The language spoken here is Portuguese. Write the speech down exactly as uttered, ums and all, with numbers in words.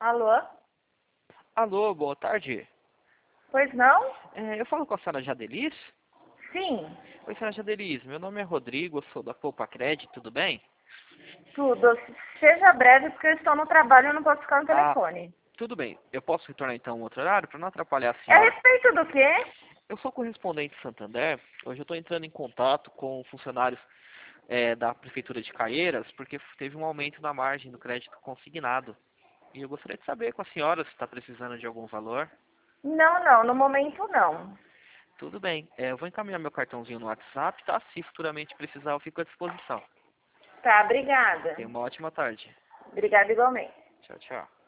Alô? Alô, boa tarde. Pois não? É, eu falo com a senhora Jadelis? Sim, Oi, senhora Jadelis, meu nome é Rodrigo, eu sou da Poupa Crédito, tudo bem? tudo. Seja breve, porque eu estou no trabalho e eu não posso ficar no Ah, telefone. tudo bem. Eu posso retornar então um outro horário para não atrapalhar a É a senhora? respeito do quê? Eu sou correspondente Santander. Hoje eu estou entrando em contato com funcionários é, da Prefeitura de Caieiras porque teve um aumento na margem do crédito consignado. E eu gostaria de saber com a senhora se está precisando de algum valor. Não, não, no momento não. Tudo bem. É, eu vou encaminhar meu cartãozinho no WhatsApp, tá? Se futuramente precisar, eu fico à disposição. Tá, obrigada. Tenha uma ótima tarde. Obrigada igualmente. Tchau, tchau.